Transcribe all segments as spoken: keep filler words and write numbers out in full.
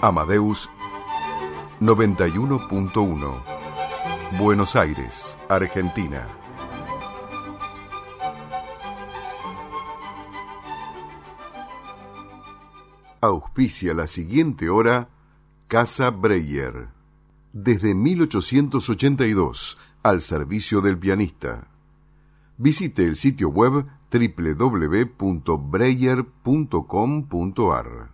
Amadeus noventa y uno punto uno, Buenos Aires, Argentina. Auspicia la siguiente hora Casa Breyer. Desde mil ochocientos ochenta y dos, al servicio del pianista. Visite el sitio web doble u doble u doble u punto breyer punto com punto a r.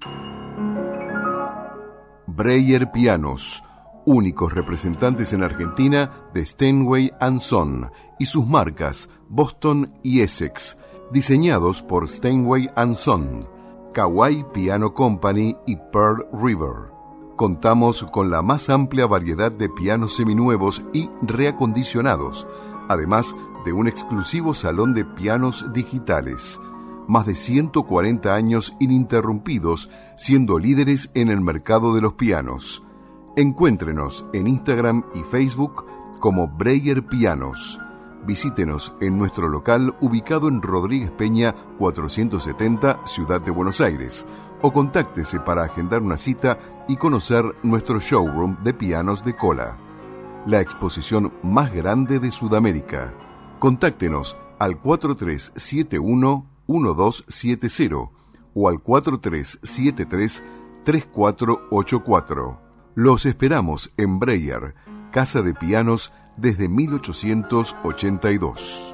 Breyer Pianos, únicos representantes en Argentina de Steinway and Son y sus marcas Boston y Essex, diseñados por Steinway and Son, Kawai Piano Company y Pearl River. Contamos con la más amplia variedad de pianos seminuevos y reacondicionados, además de un exclusivo salón de pianos digitales. Más de ciento cuarenta años ininterrumpidos, siendo líderes en el mercado de los pianos. Encuéntrenos en Instagram y Facebook como Breyer Pianos. Visítenos en nuestro local ubicado en Rodríguez Peña cuatrocientos setenta, Ciudad de Buenos Aires, o contáctese para agendar una cita y conocer nuestro showroom de pianos de cola, la exposición más grande de Sudamérica. Contáctenos al cuatro tres siete uno, uno dos siete cero o al cuatro tres siete tres, tres cuatro ocho cuatro. Los esperamos en Breyer, Casa de Pianos desde mil ochocientos ochenta y dos.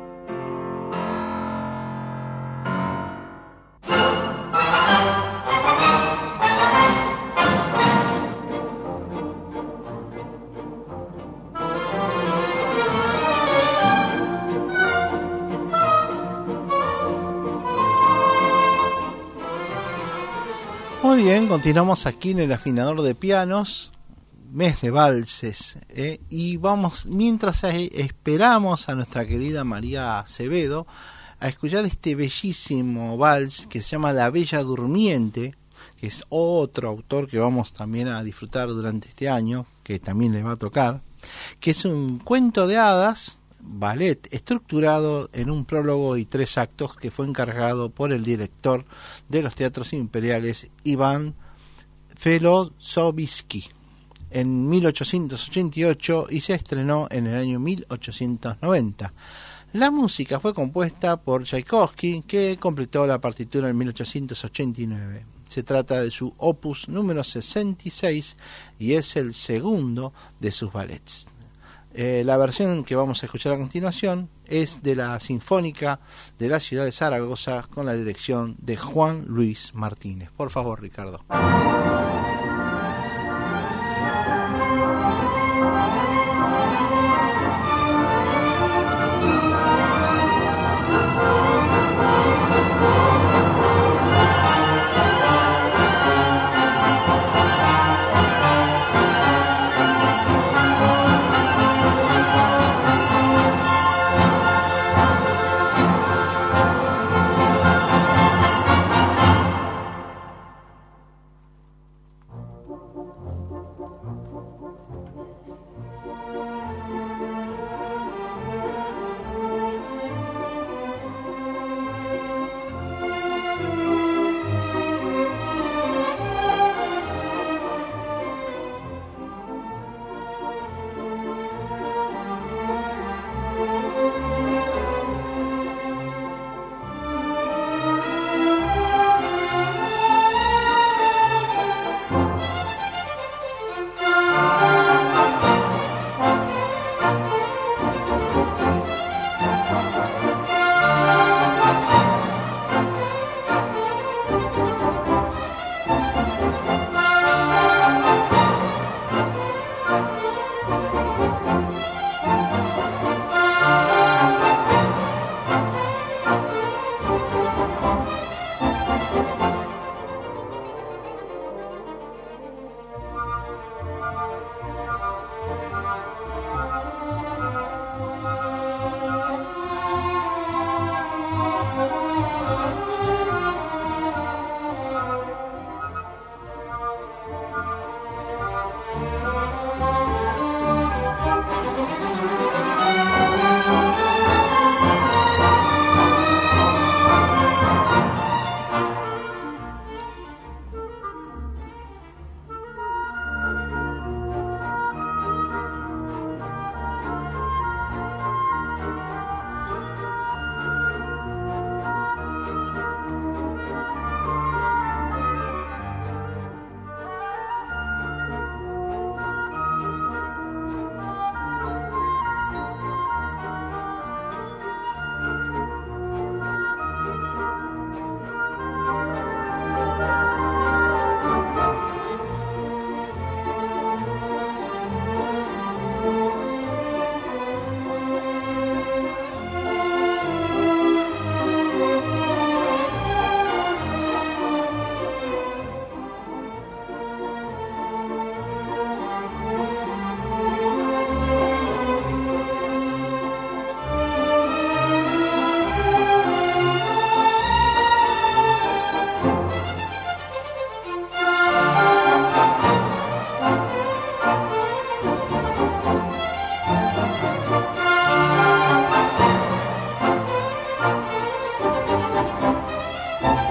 Muy bien, continuamos aquí en el afinador de pianos, mes de valses, ¿eh? Y vamos, mientras esperamos a nuestra querida María Acevedo, a escuchar este bellísimo vals que se llama La Bella Durmiente, que es otro autor que vamos también a disfrutar durante este año, que también le va a tocar, que es un cuento de hadas, ballet estructurado en un prólogo y tres actos que fue encargado por el director de los teatros imperiales Iván Felozovisky en mil ochocientos ochenta y ocho y se estrenó en el año mil ochocientos noventa. La música fue compuesta por Tchaikovsky, que completó la partitura en mil ochocientos ochenta y nueve. Se trata de su opus número sesenta y seis y es el segundo de sus ballets. Eh, la versión que vamos a escuchar a continuación es de la Sinfónica de la ciudad de Zaragoza con la dirección de Juan Luis Martínez. Por favor, Ricardo.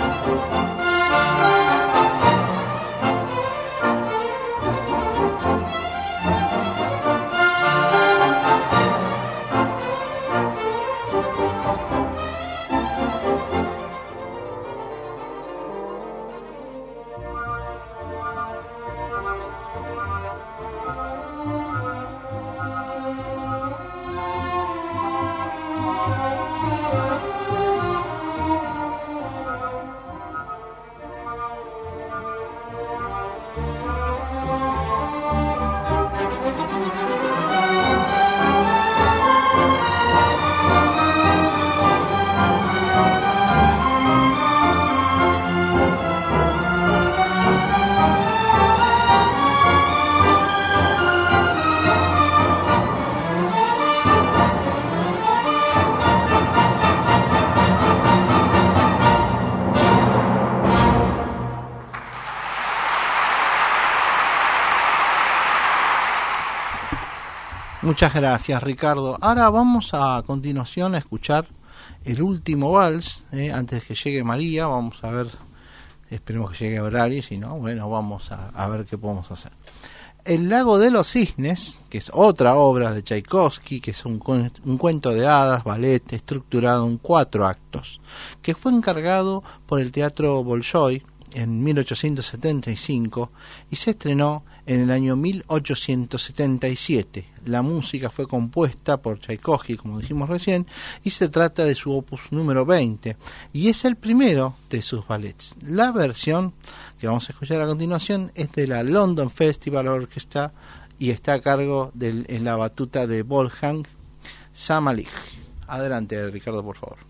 Muchas gracias, Ricardo. Ahora vamos a, a continuación a escuchar el último vals, eh, antes de que llegue María. Vamos a ver, esperemos que llegue a horario, si no, bueno, vamos a, a ver qué podemos hacer. El lago de los cisnes, que es otra obra de Tchaikovsky, que es un, un cuento de hadas, ballet estructurado en cuatro actos, que fue encargado por el Teatro Bolshoi en mil ochocientos setenta y cinco y se estrenó en el año mil ochocientos setenta y siete. La música fue compuesta por Tchaikovsky, como dijimos recién, y se trata de su opus número veinte, y es el primero de sus ballets. La versión que vamos a escuchar a continuación es de la London Festival Orchestra y está a cargo de en la batuta de Wolfgang Samalich. Adelante, Ricardo, por favor.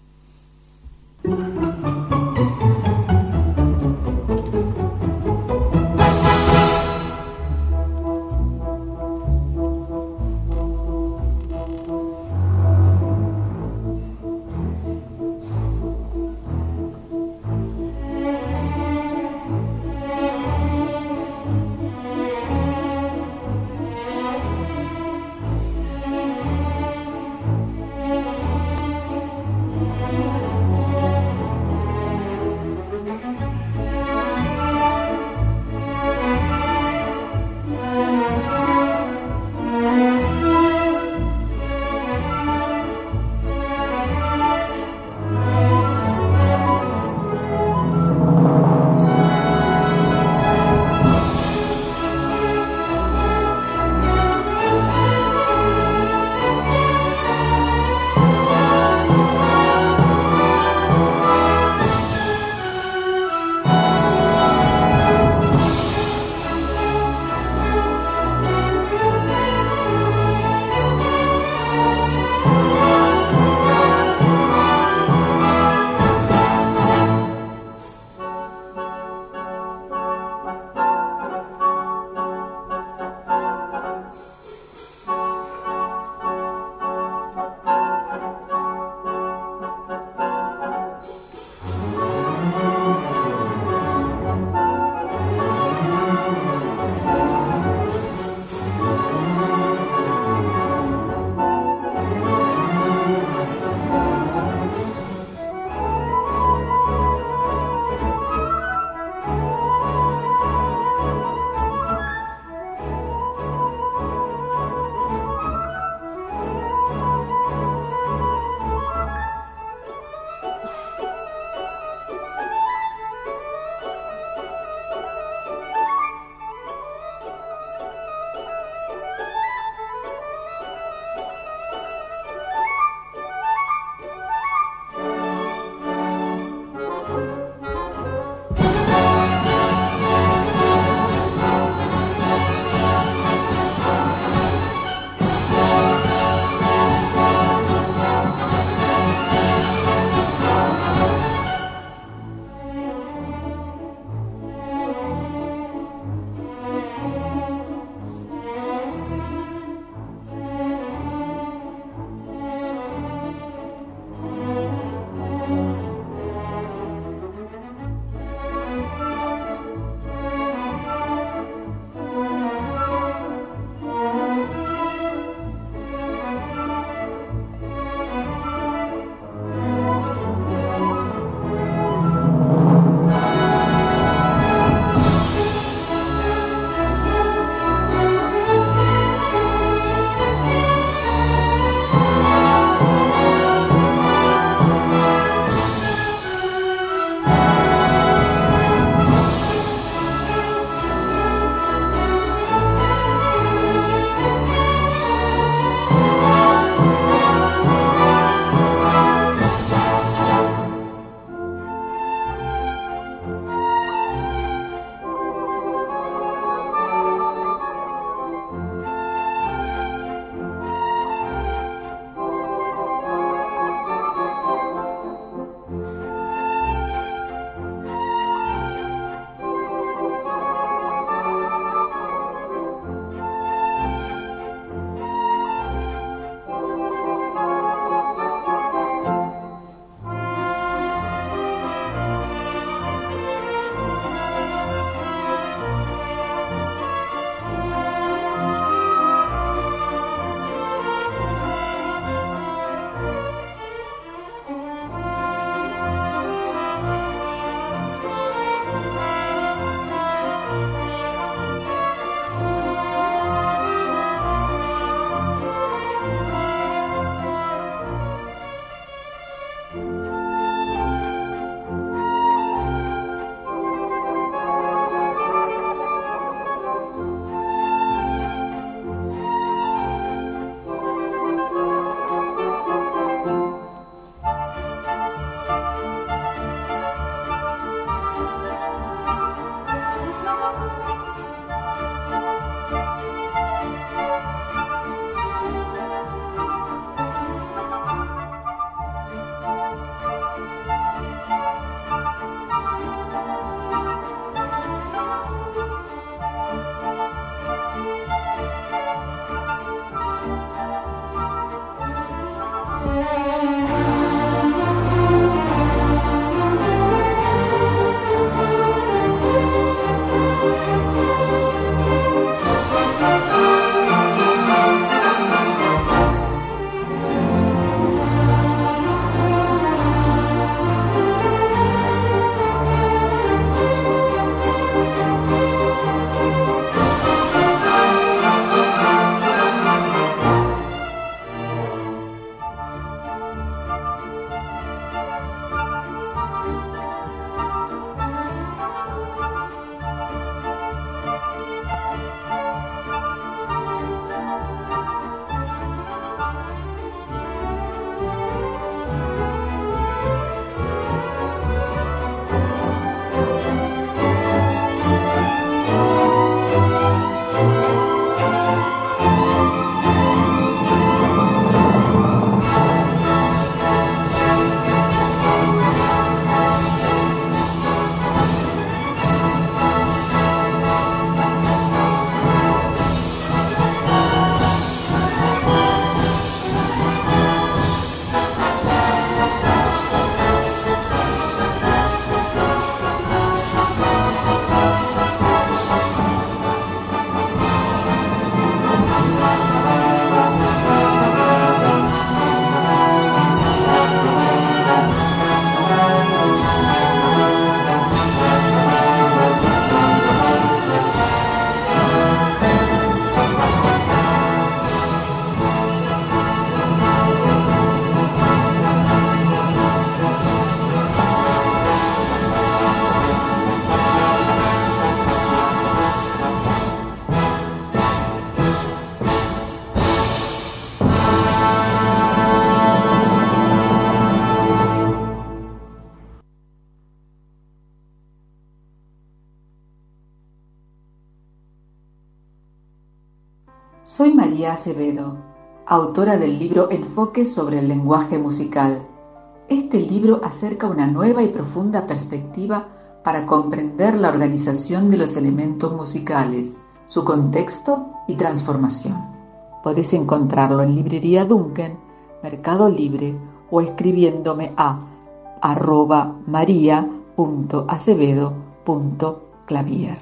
Soy María Acevedo, autora del libro Enfoques sobre el lenguaje musical. Este libro acerca una nueva y profunda perspectiva para comprender la organización de los elementos musicales, su contexto y transformación. Podés encontrarlo en Librería Duncan, Mercado Libre o escribiéndome a arroba maria punto acevedo punto clavier.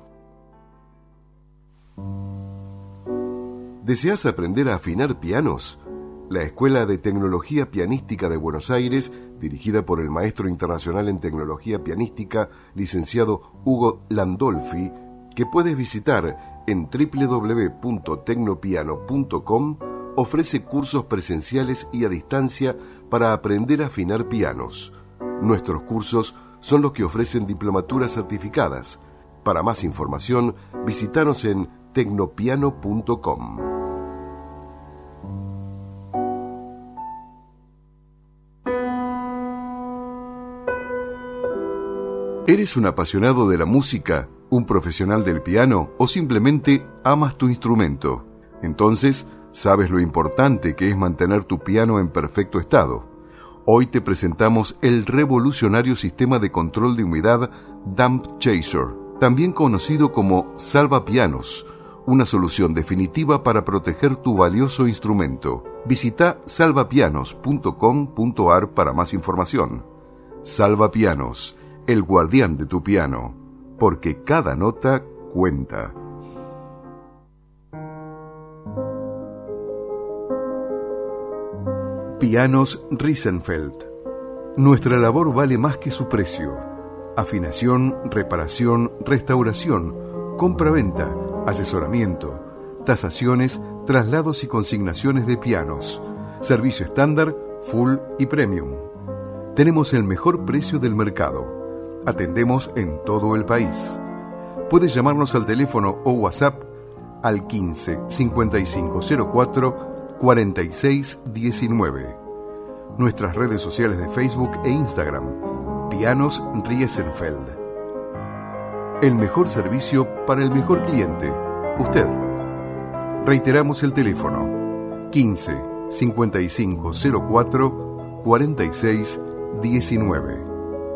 ¿Deseas aprender a afinar pianos? La Escuela de Tecnología Pianística de Buenos Aires, dirigida por el maestro internacional en tecnología pianística, licenciado Hugo Landolfi, que puedes visitar en doble u doble u doble u punto tecnopiano punto com, ofrece cursos presenciales y a distancia para aprender a afinar pianos. Nuestros cursos son los que ofrecen diplomaturas certificadas. Para más información, visítanos en tecnopiano punto com. ¿Eres un apasionado de la música, un profesional del piano o simplemente amas tu instrumento? Entonces, sabes lo importante que es mantener tu piano en perfecto estado. Hoy te presentamos el revolucionario sistema de control de humedad Damp Chaser, también conocido como Salva Pianos, una solución definitiva para proteger tu valioso instrumento. Visita salva pianos punto com punto a r para más información. Salva Pianos, el guardián de tu piano, porque cada nota cuenta. Pianos Riesenfeld. Nuestra labor vale más que su precio. Afinación, reparación, restauración, compra-venta, asesoramiento, tasaciones, traslados y consignaciones de pianos. Servicio estándar, full y premium. Tenemos el mejor precio del mercado. Atendemos en todo el país. Puedes llamarnos al teléfono o WhatsApp al quince cincuenta y cinco cero cuatro cuarenta y seis diecinueve. Nuestras redes sociales de Facebook e Instagram, Pianos Riesenfeld. El mejor servicio para el mejor cliente, usted. Reiteramos el teléfono, quince cincuenta y cinco cero cuatro cuarenta y seis diecinueve.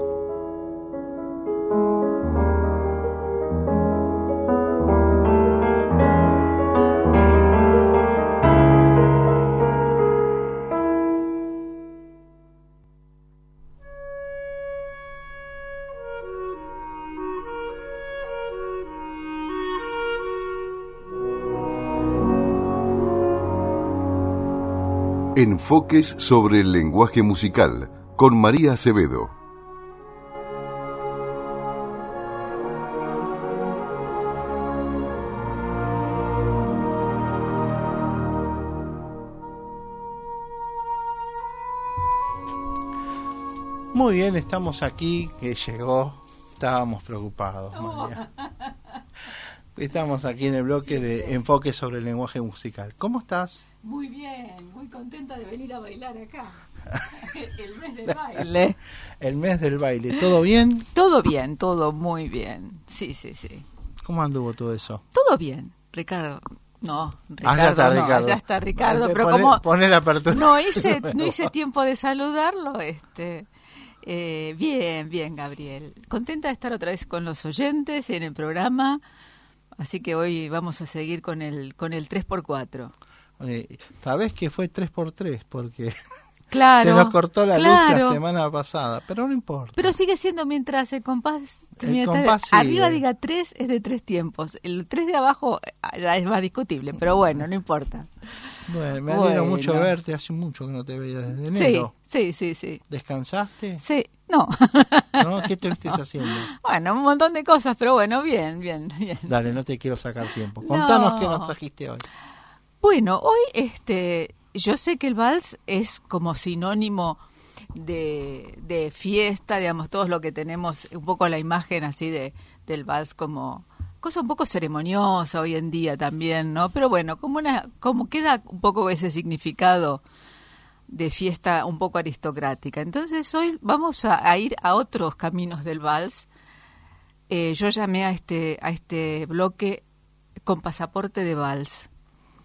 Enfoques sobre el lenguaje musical, con María Acevedo. Muy bien, estamos aquí, que llegó, estábamos preocupados, María. Estamos aquí en el bloque de Enfoques sobre el lenguaje musical. ¿Cómo estás? Muy bien, muy contenta de venir a bailar acá. El mes del baile. El mes del baile. ¿Todo bien? Todo bien, todo muy bien. Sí, sí, sí. ¿Cómo anduvo todo eso? Todo bien, Ricardo. No, Ricardo, ah, ya está, no, Ricardo. ya está Ricardo, pero poner, como poner la apertura. No hice, no hice tiempo de saludarlo, este eh, bien, bien, Gabriel. Contenta de estar otra vez con los oyentes en el programa. Así que hoy vamos a seguir con el con el tres por cuatro. Eh, ¿Sabés que fue tres por tres? Porque claro, se nos cortó la claro. luz la semana pasada, pero no importa. Pero sigue siendo mientras el compás, el mientras compás arriba sigue. diga tres, es de tres tiempos. El tres de abajo ya es más discutible, pero bueno, no importa. Bueno, me alegro bueno. mucho verte, hace mucho que no te veía desde enero. Sí, sí, sí, sí. ¿Descansaste? Sí, no. ¿No? ¿Qué te estás haciendo? Bueno, un montón de cosas, pero bueno, bien, bien, bien. Dale, no te quiero sacar tiempo. Contanos no. qué nos trajiste hoy. Bueno, hoy este, yo sé que el vals es como sinónimo de, de fiesta, digamos, todos lo que tenemos, un poco la imagen así de del vals como cosa un poco ceremoniosa hoy en día también, ¿no? Pero bueno, como una, como queda un poco ese significado de fiesta un poco aristocrática. Entonces hoy vamos a, a ir a otros caminos del vals. Eh, yo llamé a este a este bloque con pasaporte de vals.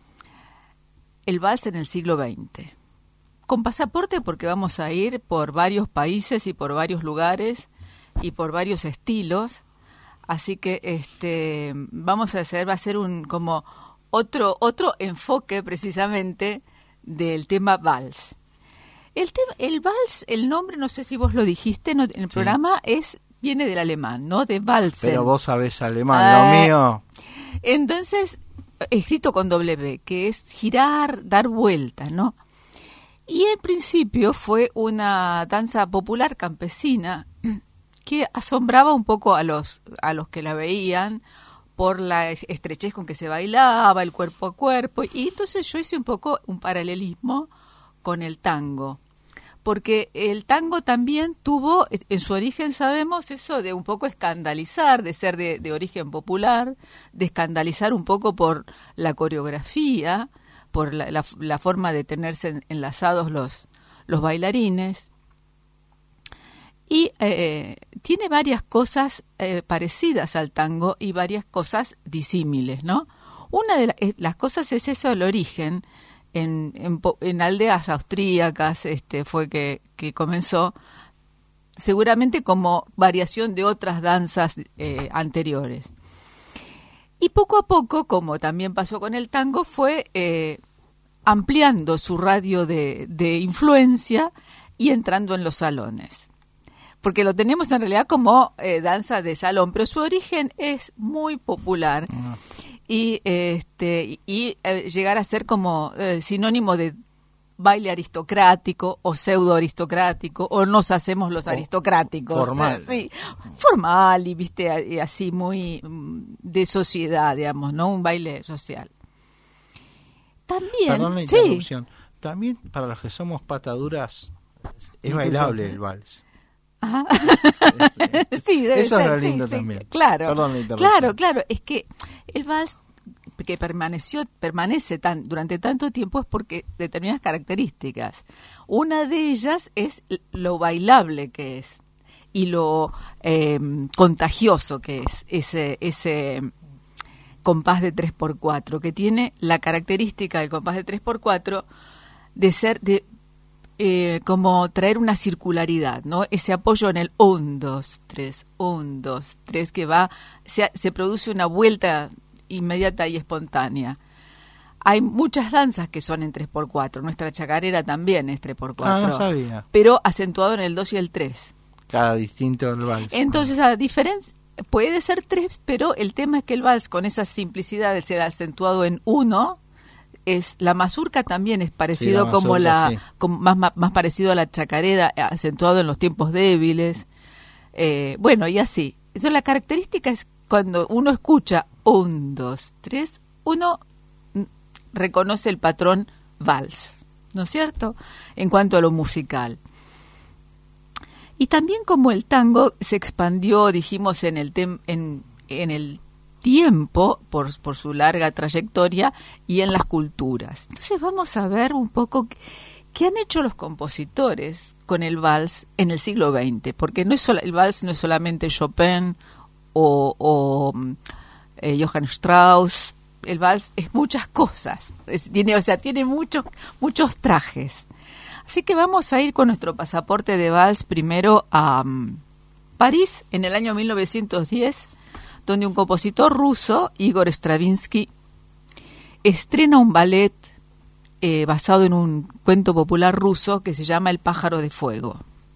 el vals en el siglo veinte. Con pasaporte porque vamos a ir por varios países y por varios lugares y por varios estilos, así que este vamos a hacer, va a ser un como otro otro enfoque precisamente del tema vals. El tema, el vals, el nombre, no sé si vos lo dijiste no, en el sí. programa, es viene del alemán, ¿no? De Walsen. Pero vos sabés alemán, ah, lo mío. Entonces, escrito con doble B, que es girar, dar vuelta, ¿no? Y en principio fue una danza popular campesina que asombraba un poco a los a los que la veían por la estrechez con que se bailaba, el cuerpo a cuerpo, y entonces yo hice un poco un paralelismo con el tango, porque el tango también tuvo, en su origen sabemos eso de un poco escandalizar, de ser de, de origen popular, de escandalizar un poco por la coreografía, por la, la, la forma de tenerse enlazados los, los bailarines. Y eh, tiene varias cosas eh, parecidas al tango y varias cosas disímiles, ¿no? Una de la, eh, las cosas es eso, el origen. En, en, en aldeas austríacas este, fue que, que comenzó, seguramente como variación de otras danzas eh, anteriores. Y poco a poco, como también pasó con el tango, fue eh, ampliando su radio de, de influencia y entrando en los salones. Porque lo tenemos en realidad como eh, danza de salón, pero su origen es muy popular. Uh-huh. Y este y eh, llegar a ser como eh, sinónimo de baile aristocrático o pseudo aristocrático, o nos hacemos los aristocráticos. Formal. Sí, formal y viste y así muy de sociedad, digamos, ¿no? Un baile social. También, Perdón la interrupción. Sí. También para los que somos pataduras es bailable el vals. Ajá. Sí, debe eso ser, es lo lindo sí, también. Sí, claro, Perdón la interrupción. claro, claro. Es que el vals que permaneció, permanece tan durante tanto tiempo es porque determinadas características. Una de ellas es lo bailable que es y lo eh, contagioso que es ese ese compás de tres por cuatro, que tiene la característica del compás de tres por cuatro de ser de Eh, como traer una circularidad, ¿no? Ese apoyo en el un, dos, tres, un, dos, tres, que va, se, se produce una vuelta inmediata y espontánea. Hay muchas danzas que son en tres por cuatro, nuestra chacarera también es tres por cuatro. Ah, no sabía. Pero acentuado en el dos y el tres. Cada distinto del vals. Entonces, a diferencia, puede ser tres, pero el tema es que el vals, con esa simplicidad de ser acentuado en uno, es la mazurca también es parecido sí, la como mazurca, la sí. como más, más más parecido a la chacarera, acentuado en los tiempos débiles, eh, bueno, y así. Entonces la característica es cuando uno escucha un, dos, tres, uno reconoce el patrón vals, ¿no es cierto? En cuanto a lo musical. Y también como el tango se expandió, dijimos, en el tem, en en el tiempo por, por su larga trayectoria y en las culturas. Entonces vamos a ver un poco qué han hecho los compositores con el vals en el siglo veinte, porque no es sola, el vals no es solamente Chopin o, o eh, Johann Strauss, el vals es muchas cosas, es, tiene, o sea, tiene muchos muchos trajes. Así que vamos a ir con nuestro pasaporte de vals primero a um, París en el año mil novecientos diez, donde un compositor ruso, Igor Stravinsky, estrena un ballet eh, basado en un cuento popular ruso que se llama El pájaro de fuego.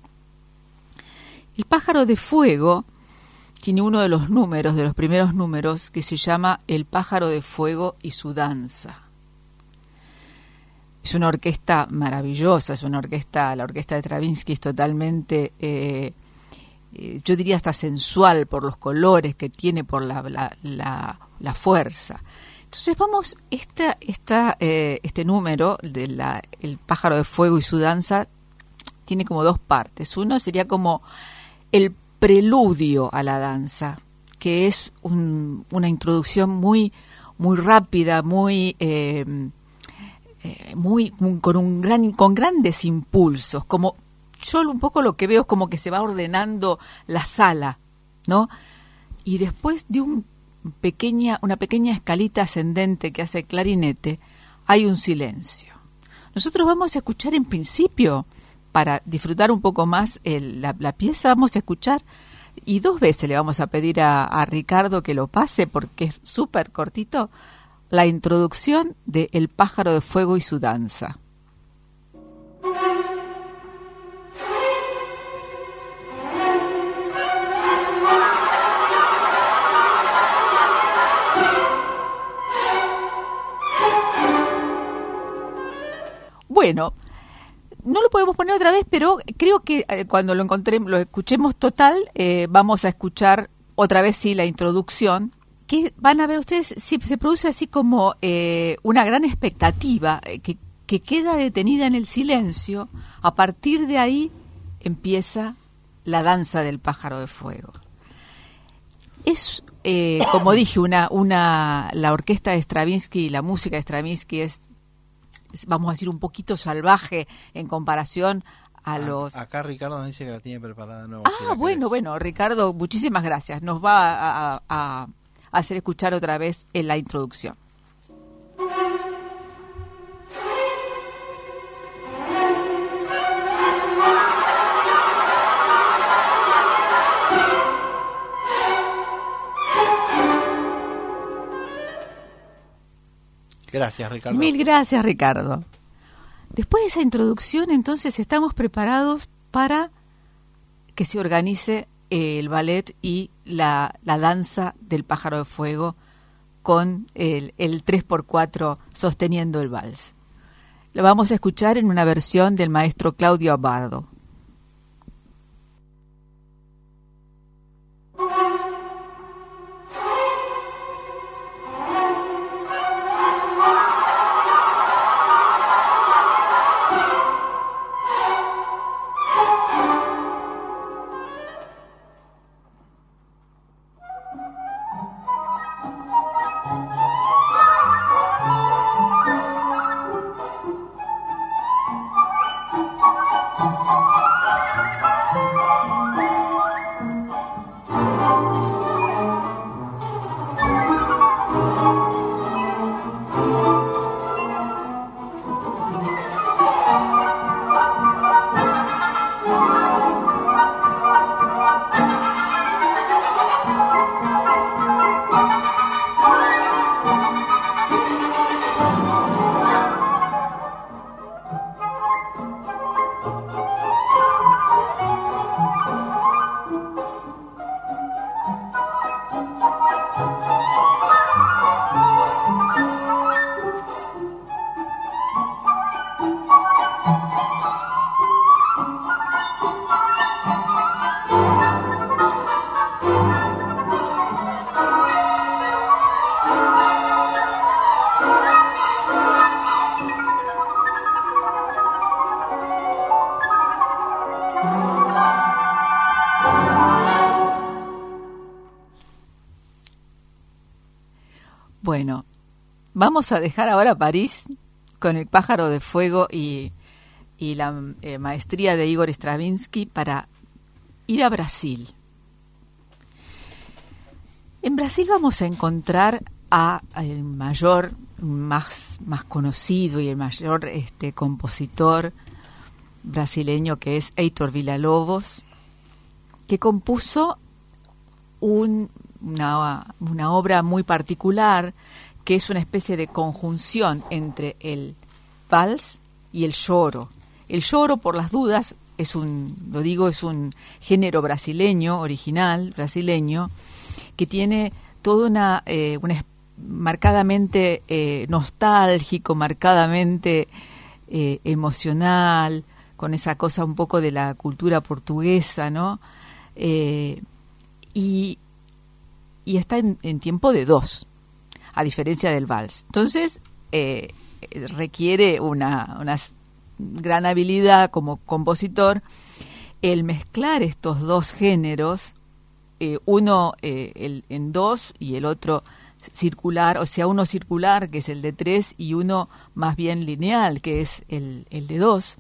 El pájaro de fuego tiene uno de los números, de los primeros números, que se llama El pájaro de fuego y su danza. Es una orquesta maravillosa, es una orquesta, la orquesta de Stravinsky es totalmente... Eh, yo diría hasta sensual por los colores que tiene, por la la, la, la fuerza. Entonces vamos, esta, esta, eh, este número de la, El pájaro de fuego y su danza tiene como dos partes. Uno sería como el preludio a la danza, que es un, una introducción muy, muy rápida, muy, eh, eh, muy, muy con un gran, con grandes impulsos, como yo un poco lo que veo es como que se va ordenando la sala, ¿no? Y después de un pequeña, una pequeña escalita ascendente que hace el clarinete, hay un silencio. Nosotros vamos a escuchar en principio, para disfrutar un poco más el, la, la pieza, vamos a escuchar, y dos veces le vamos a pedir a, a Ricardo que lo pase, porque es súper cortito, la introducción de El pájaro de fuego y su danza. Bueno, no lo podemos poner otra vez, pero creo que eh, cuando lo encontremos, lo escuchemos total, eh, vamos a escuchar otra vez sí la introducción, que van a ver ustedes, sí, se produce así como eh, una gran expectativa eh, que, que queda detenida en el silencio. A partir de ahí empieza la danza del pájaro de fuego. Es, eh, como dije, una, una, la orquesta de Stravinsky y la música de Stravinsky es, vamos a decir, un poquito salvaje en comparación a los... Acá Ricardo nos dice que la tiene preparada de nuevo. Ah, si la bueno, querés. bueno, Ricardo, muchísimas gracias. Nos va a, a, a hacer escuchar otra vez en la introducción. Gracias, Ricardo. Mil gracias, Ricardo. Después de esa introducción, entonces, estamos preparados para que se organice eh, el ballet y la, la danza del pájaro de fuego con el, el tres por cuatro sosteniendo el vals. Lo vamos a escuchar en una versión del maestro Claudio Abbado. Bueno, vamos a dejar ahora París con el pájaro de fuego y, y la eh, maestría de Igor Stravinsky para ir a Brasil. En Brasil vamos a encontrar a, a el mayor, más, más conocido y el mayor este, compositor brasileño, que es Heitor Villa-Lobos, que compuso un, una, una obra muy particular, que es una especie de conjunción entre el vals y el choro. El choro, por las dudas, es un, lo digo, es un género brasileño, original, brasileño, que tiene toda una, eh, una marcadamente eh, nostálgico, marcadamente eh, emocional, con esa cosa un poco de la cultura portuguesa, ¿no? Eh, y, y está en, en tiempo de dos, a diferencia del vals. Entonces, eh, requiere una, una gran habilidad como compositor el mezclar estos dos géneros, eh, uno eh, el, en dos y el otro circular, o sea, uno circular, que es el de tres, y uno más bien lineal, que es el, el de dos,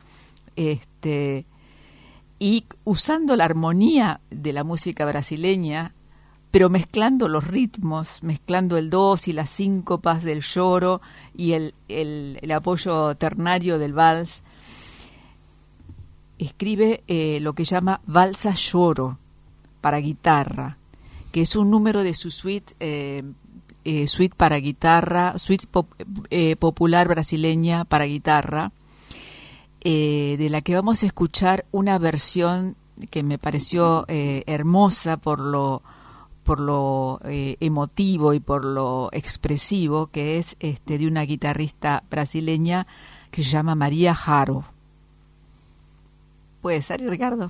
este, y usando la armonía de la música brasileña pero mezclando los ritmos, mezclando el dos y las síncopas del lloro y el, el, el apoyo ternario del vals. Escribe eh, lo que llama Valsa Lloro para guitarra, que es un número de su suite, eh, eh, suite para guitarra, suite pop, eh, popular brasileña para guitarra, eh, de la que vamos a escuchar una versión que me pareció eh, hermosa por lo por lo eh, emotivo y por lo expresivo, que es este de una guitarrista brasileña que se llama María Jaro. ¿Puede ser, Ricardo?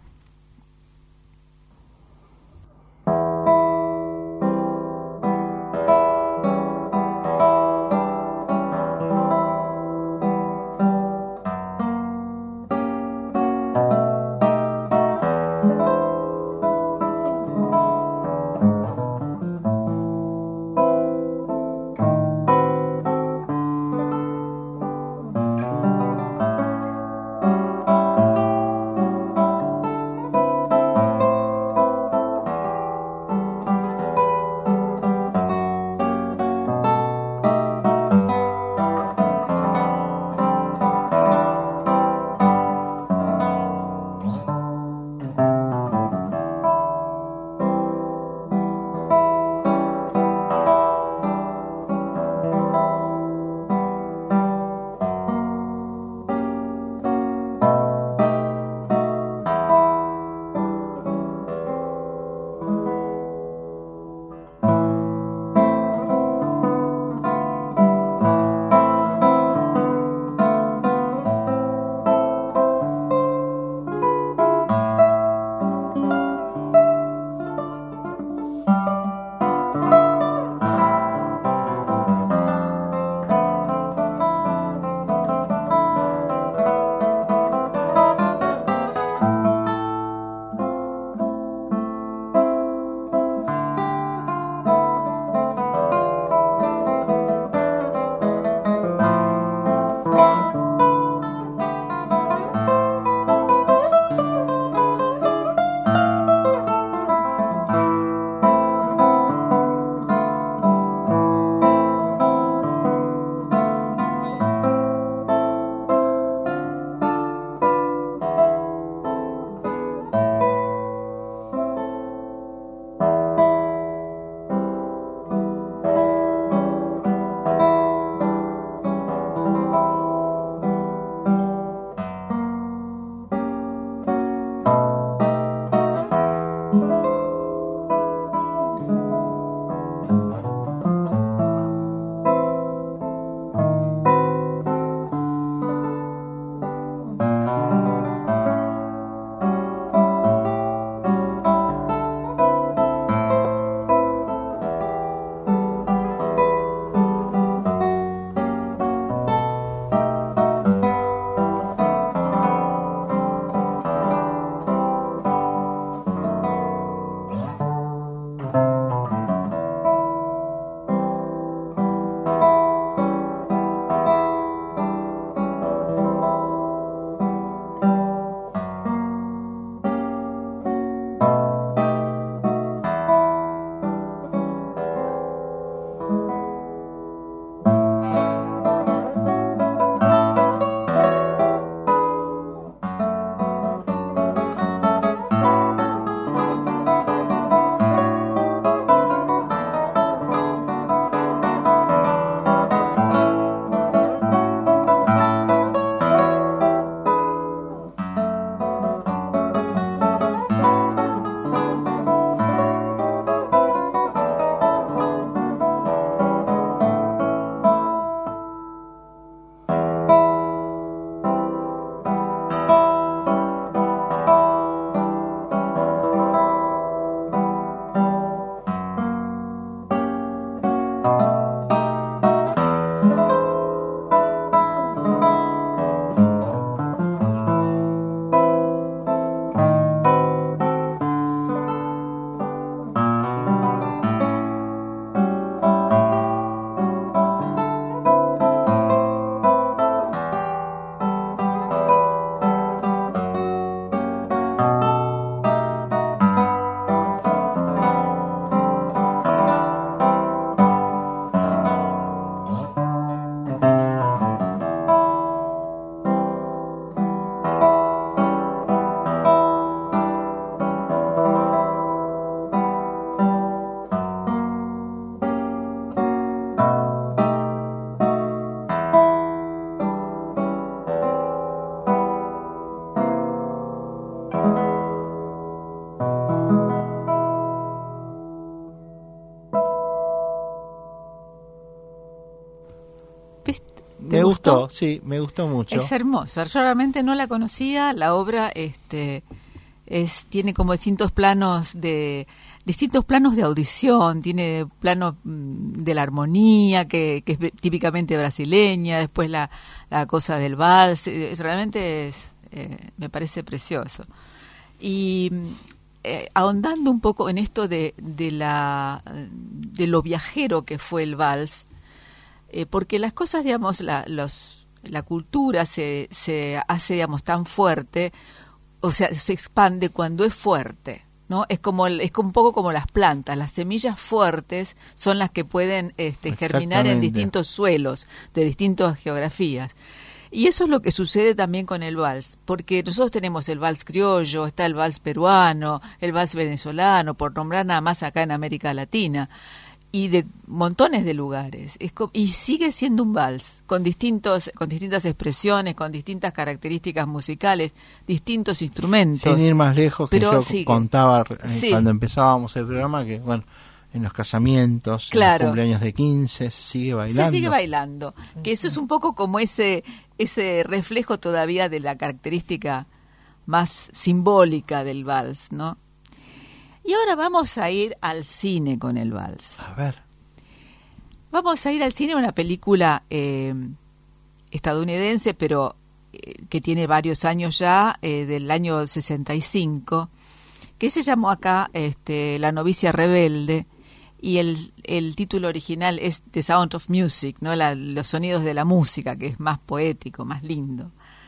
Me gustó? gustó, sí, me gustó mucho. Es hermosa. Yo realmente no la conocía. La obra este, es tiene como distintos planos de distintos planos de audición. Tiene planos de la armonía, que, que es típicamente brasileña. Después la, la cosa del vals. Es, realmente es, eh, me parece precioso. Y eh, ahondando un poco en esto de, de, la, de lo viajero que fue el vals, Eh, porque las cosas, digamos, la, los, la cultura se, se hace, digamos, tan fuerte, o sea, se expande cuando es fuerte, ¿no? Es como el, es como un poco como las plantas, las semillas fuertes son las que pueden este, germinar en distintos suelos, de distintas geografías. Y eso es lo que sucede también con el vals, porque nosotros tenemos el vals criollo, está el vals peruano, el vals venezolano, por nombrar nada más acá en América Latina, y de montones de lugares, es co- y sigue siendo un vals con distintos con distintas expresiones, con distintas características musicales, distintos instrumentos. Sin ir más lejos, que pero yo sigue. contaba eh, Sí. cuando empezábamos el programa que, bueno, en los casamientos, Claro. en los cumpleaños de quince, se sigue bailando. Se sigue bailando, que eso es un poco como ese ese reflejo todavía de la característica más simbólica del vals, ¿no? Y ahora vamos a ir al cine con el vals. A ver. Vamos a ir al cine a una película eh, estadounidense, pero eh, que tiene varios años ya, eh, del año sesenta y cinco, que se llamó acá este, La novicia rebelde, y el, el título original es The Sound of Music, ¿no? La, los sonidos de la música, que es más poético, más lindo.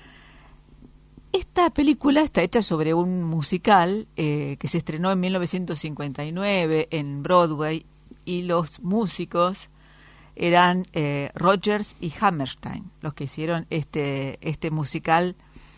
Esta película está hecha sobre un musical eh, que se estrenó en mil novecientos cincuenta y nueve en Broadway, y los músicos eran eh, Rodgers y Hammerstein, los que hicieron este este musical,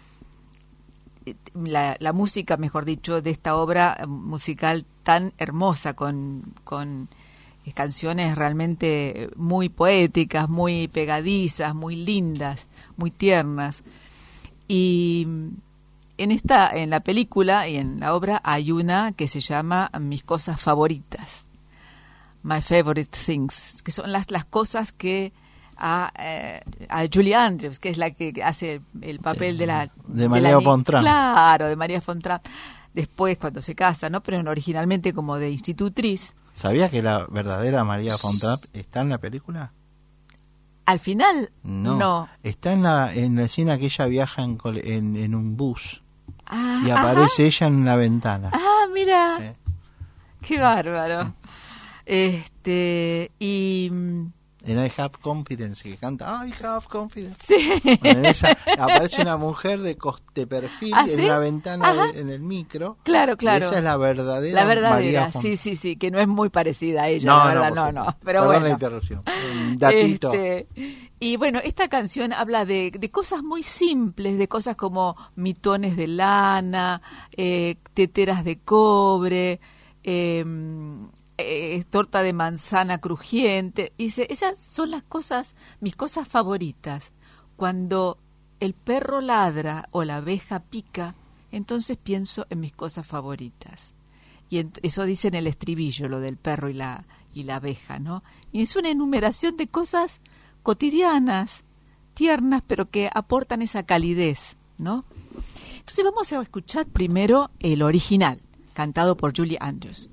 la, la música, mejor dicho, de esta obra musical tan hermosa, con, con canciones realmente muy poéticas, muy pegadizas, muy lindas, muy tiernas. Y en esta, en la película y en la obra hay una que se llama Mis cosas favoritas, My Favorite Things, que son las, las cosas que a, eh, a Julie Andrews, que es la que hace el papel de la... De María von Trapp. Claro, de María von Trapp, después cuando se casa, ¿no? Pero originalmente como de institutriz. ¿Sabía que la verdadera María von Trapp está en la película? Al final, no. no. Está en la, en la escena que ella viaja en, cole- en, en un bus. Ah, Y aparece ajá. ella en la ventana. Ah, mira. Eh. Qué bárbaro. Este, y... En I Have Confidence, que canta I Have Confidence. Sí. Bueno, en esa aparece una mujer de, cos- de perfil ¿Ah, en sí? la ventana, Ajá. de- en el micro. Claro, claro. Y esa es la verdadera, La verdadera, María von sí, sí, sí, que no es muy parecida a ella, No, la verdad, no, no, por no, supuesto. pero Perdón bueno. la interrupción. Un datito. Este, y bueno, esta canción habla de, de cosas muy simples, de cosas como mitones de lana, eh, teteras de cobre, eh, eh, torta de manzana crujiente. Y dice, esas son las cosas, mis cosas favoritas. Cuando el perro ladra o la abeja pica, entonces pienso en mis cosas favoritas. Y en, eso dice en el estribillo, lo del perro y la, y la abeja, ¿no? Y es una enumeración de cosas cotidianas, tiernas, pero que aportan esa calidez, ¿no? Entonces vamos a escuchar primero el original, cantado por Julie Andrews.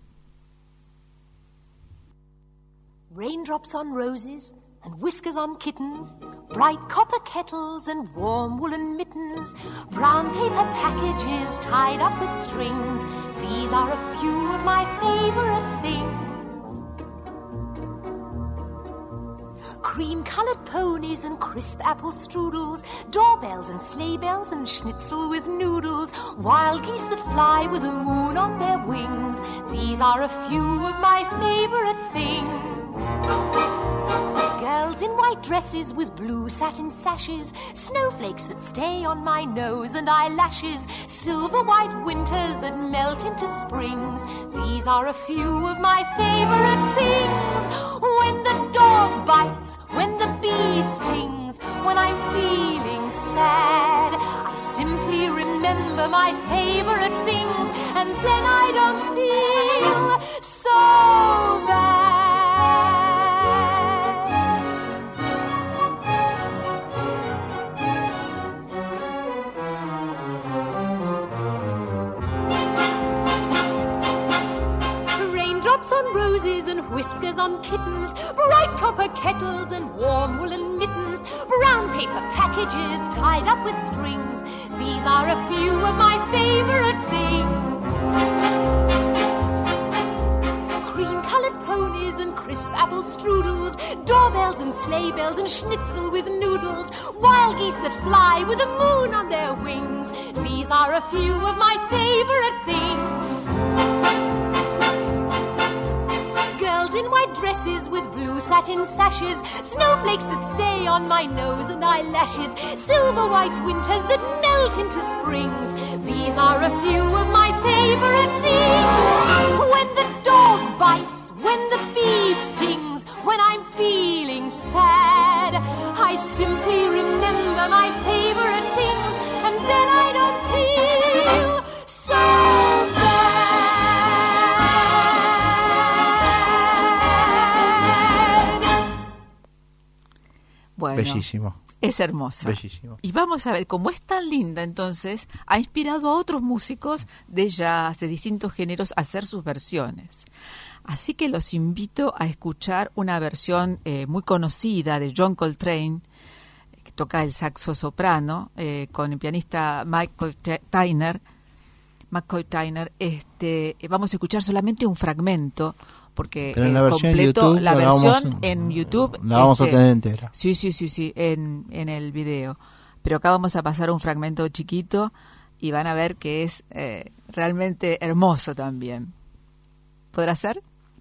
Raindrops on roses and whiskers on kittens, bright copper kettles and warm woolen mittens, brown paper packages tied up with strings. These are a few of my favorite things. Cream-colored ponies and crisp apple strudels, doorbells and sleigh bells and schnitzel with noodles, wild geese that fly with the moon on their wings. These are a few of my favorite things. Girls in white dresses with blue satin sashes, snowflakes that stay on my nose and eyelashes, silver white winters that melt into springs. These are a few of my favorite things. When the dog bites, when the bee stings, when I'm feeling sad, I simply remember my favorite things, and then I don't feel so bad. roses and whiskers on kittens, bright copper kettles and warm woolen mittens, brown paper packages tied up with strings. These are a few of my favorite things. Cream-colored ponies and crisp apple strudels, doorbells and sleigh bells and schnitzel with noodles, wild geese that fly with the moon on their wings. These are a few of my favorite things. Girls in white dresses with blue satin sashes, snowflakes that stay on my nose and eyelashes, silver white winters that melt into springs. These are a few of my favorite things. When the dog bites, when the bee stings, when I'm feeling sad, I simply remember my favorite things, and then I don't feel so bad. Bueno, bellísimo. Es hermosa. Bellísimo. Y vamos a ver, como es tan linda, entonces, ha inspirado a otros músicos de jazz, de distintos géneros, a hacer sus versiones. Así que los invito a escuchar una versión eh, muy conocida de John Coltrane, que toca el saxo soprano, eh, con el pianista Michael Tyner. McCoy Tyner. Este, vamos a escuchar solamente un fragmento, porque Pero en la eh, versión completo YouTube, la la versión vamos- en YouTube la vamos a este, tener entera. Sí, sí, sí, sí, en, en el video. Pero acá vamos a pasar un fragmento chiquito y van a ver que es eh, realmente hermoso también. ¿Podrá ser?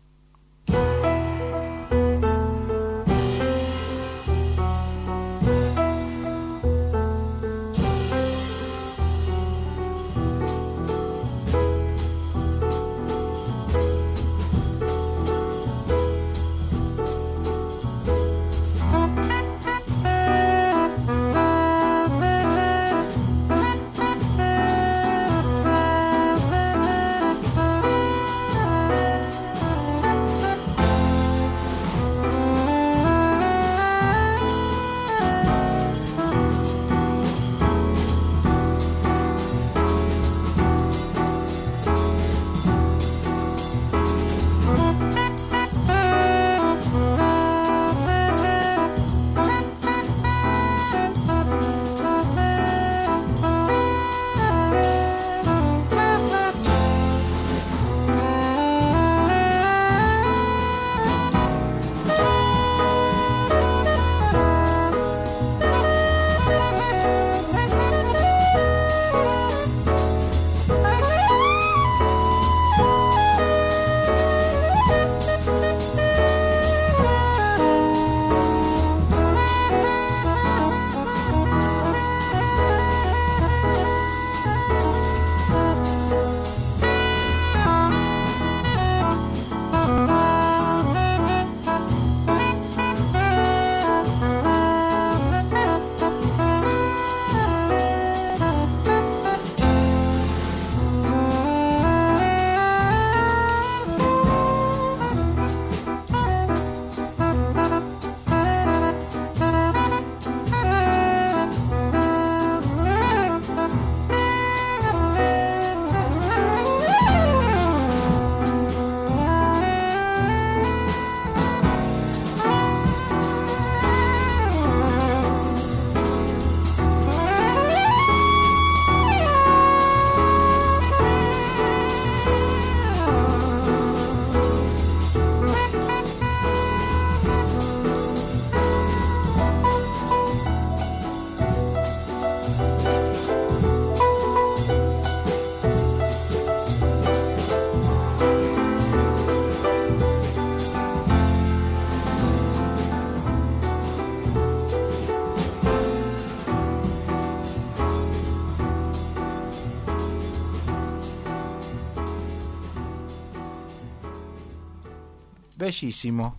Bellísimo.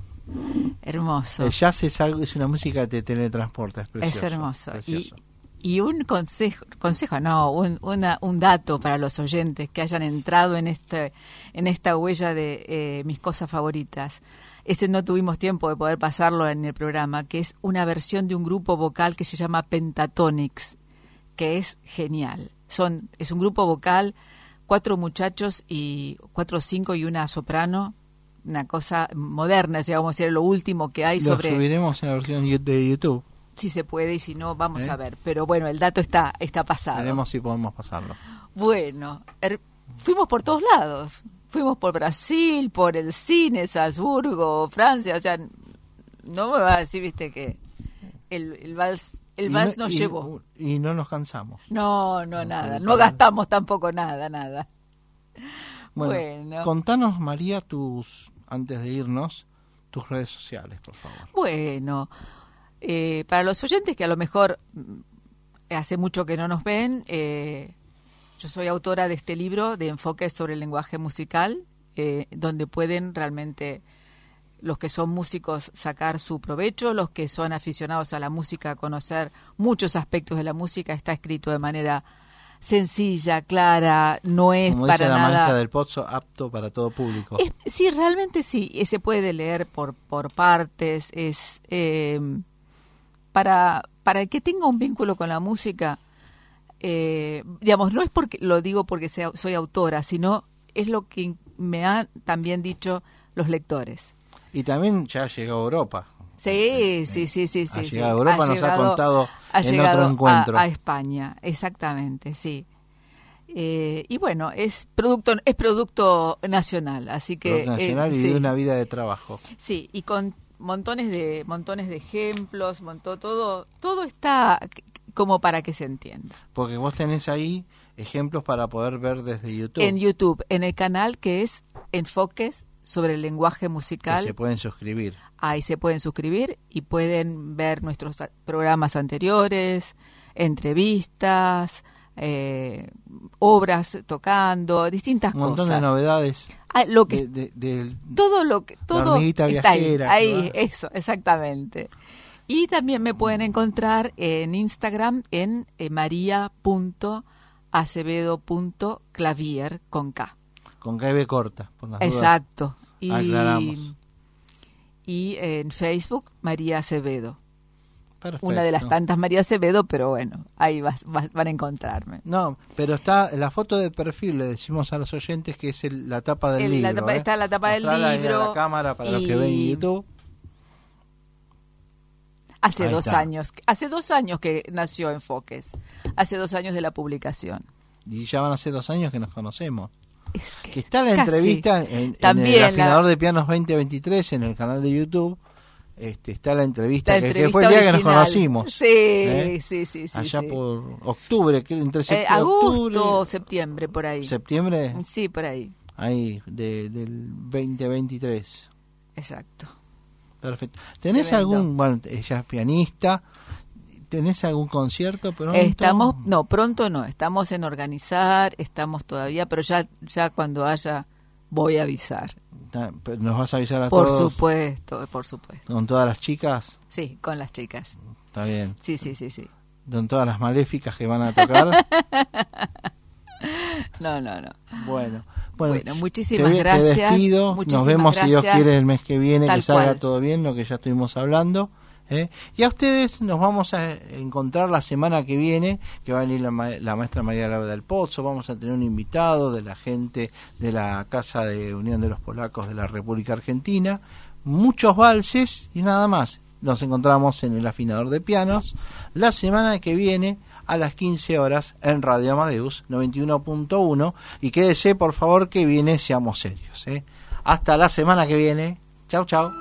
Hermoso. El jazz es algo, es una música que te teletransporta, es precioso. Es hermoso. Precioso. Y, y un consejo, consejo no, un, una, un dato para los oyentes que hayan entrado en este, en esta huella de eh, mis cosas favoritas. Ese no tuvimos tiempo de poder pasarlo en el programa, que es una versión de un grupo vocal que se llama Pentatonix, que es genial. Son, es un grupo vocal, cuatro muchachos y cuatro o cinco y una soprano, una cosa moderna, si vamos a decir lo último que hay Lo sobre... subiremos en la versión de YouTube. Si se puede y si no, vamos ¿Eh? a ver. Pero bueno, el dato está, está pasado. Veremos si podemos pasarlo. Bueno, er, fuimos por todos lados. Fuimos por Brasil, por el cine, Salzburgo, Francia. O sea, no me va a decir, viste, que el, el vals, el Y vals no- nos y- llevó. Y no nos cansamos. No, no, No, nada. por No el- gastamos tampoco nada, nada. Bueno, Bueno. contanos, María, tus antes de irnos, tus redes sociales, por favor. Bueno, eh, para los oyentes que a lo mejor mm, hace mucho que no nos ven, eh, yo soy autora de este libro de enfoques sobre el lenguaje musical, eh, donde pueden realmente los que son músicos sacar su provecho, los que son aficionados a la música conocer muchos aspectos de la música. Está escrito de manera sencilla, clara, no es Como para dice la nada... maestra del Pozo, apto para todo público. Es- sí, realmente sí, y se puede leer por, por partes, es eh, para, para el que tenga un vínculo con la música, eh, digamos, no es porque lo digo porque sea, soy autora, sino es lo que me han también dicho los lectores. Y también ya llegó a Europa. Sí, sí, sí, sí, sí. Ha sí. llegado a Europa, nos ha contado ha en llegado otro encuentro. A, a España, exactamente, sí. Eh, y bueno, es producto es producto nacional, así que Producto nacional eh, y sí. de una vida de trabajo. Sí, y con montones de montones de ejemplos, montó todo todo está c- como para que se entienda. Porque vos tenés ahí ejemplos para poder ver desde YouTube. En YouTube, en el canal que es Enfoques sobre el lenguaje que musical. se pueden suscribir. Ahí se pueden suscribir y pueden ver nuestros a- programas anteriores, entrevistas, eh, obras tocando, distintas Un montón cosas. de novedades. Ah, lo que de, de- del- todo lo que todo hormiguita está ahí, viajera, ahí, ¿verdad? eso, exactamente. Y también me pueden encontrar en Instagram en eh, maria punto acevedo punto clavier con K. con K B corta. Por las dudas. Exacto. Y, Aclaramos. y en Facebook María Acevedo. Perfecto. Una de las tantas María Acevedo, pero bueno, ahí vas, vas- van a encontrarme. No, pero está la foto de perfil, le decimos a los oyentes que es el- la tapa del El- libro. la tapa- ¿eh? está la tapa del Mostrala ahí a libro la cámara para los y- que ven en YouTube. Hace Ahí dos está. años, hace dos años que nació Enfoques, hace dos años de la publicación. Y ya van a ser dos años que nos conocemos. Es que, Que está la casi. entrevista en, en También el la- afinador de pianos veinte veintitrés en el canal de YouTube. Este, está la entrevista, La que, que entrevista fue el día que nos original. conocimos. Sí, ¿eh? sí, sí, sí. Allá sí. por octubre, que entre Eh, septiembre, agosto, octubre, septiembre, por ahí. septiembre, Sí, por ahí, ahí, de, del veinte veintitrés. exacto. Perfecto. ¿Tenés Tremendo. algún, bueno, ella es pianista, ¿tenés algún concierto pronto? Estamos, no, pronto no, estamos en organizar, estamos todavía, pero ya, ya cuando haya voy a avisar. Ah, pero ¿nos vas a avisar a Por todos? supuesto, por supuesto. ¿Con todas las chicas? Sí, con las chicas. Está bien. Sí, sí, sí, sí. ¿Con todas las maléficas que van a tocar? No, no, no. Bueno, bueno, Bueno, muchísimas te, gracias. Te despido. Muchísimas Nos vemos si Dios gracias. quiere el mes que viene, Tal que salga cual. todo bien, lo que ya estuvimos hablando. ¿eh? Y a ustedes nos vamos a encontrar la semana que viene, que va a venir la, ma- la maestra María Laura del Pozo. Vamos a tener un invitado de la gente de la Casa de Unión de los Polacos de la República Argentina. Muchos valses y nada más. Nos encontramos en el afinador de pianos la semana que viene a las quince horas en Radio Amadeus noventa y uno punto uno, y quédese por favor que viene Seamos Serios. ¿eh? Hasta la semana que viene. Chau, chau.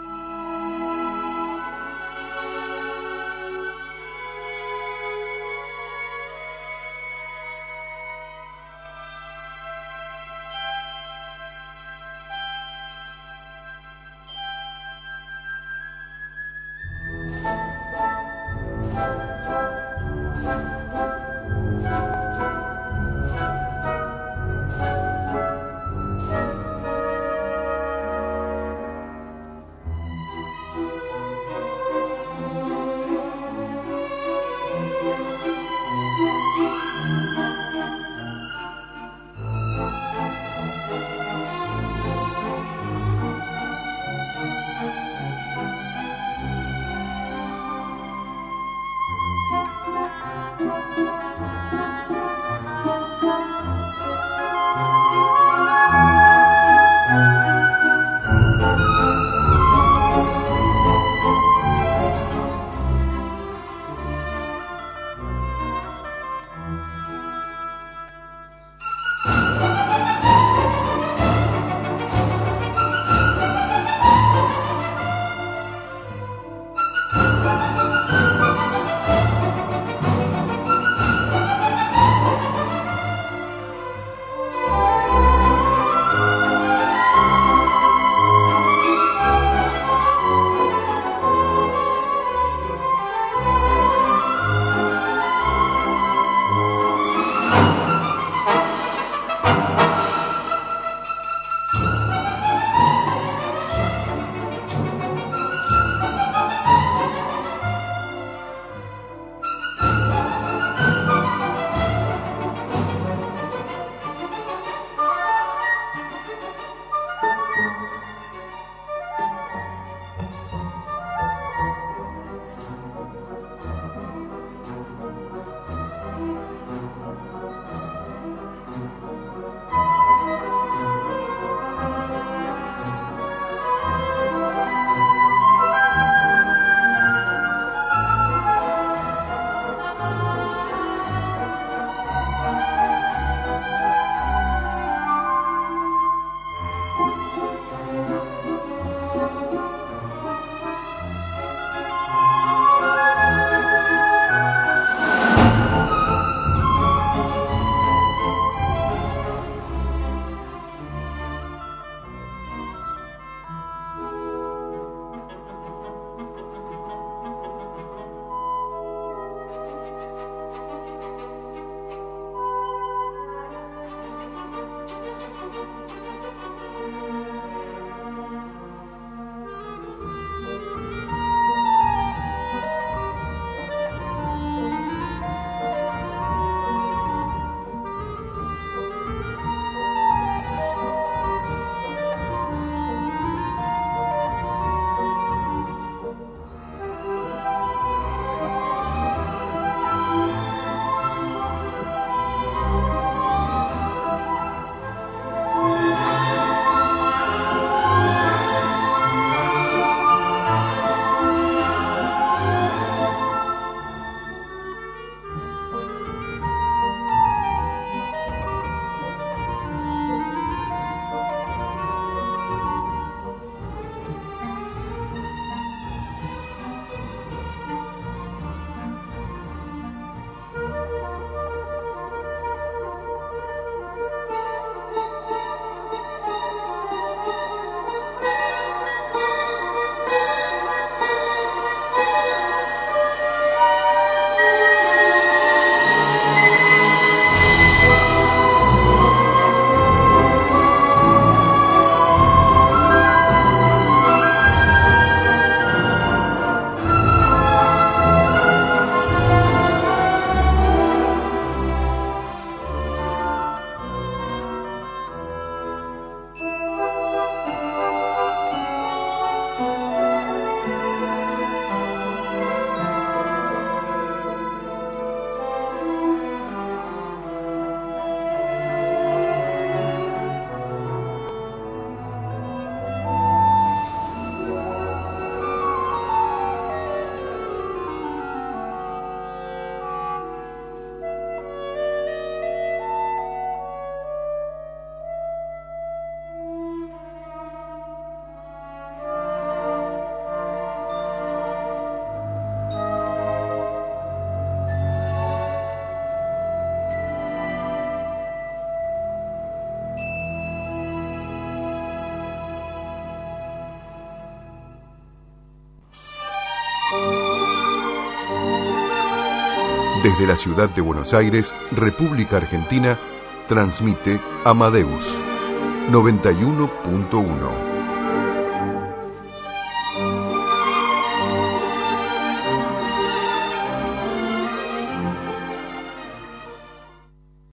Desde la ciudad de Buenos Aires, República Argentina, transmite Amadeus noventa y uno punto uno.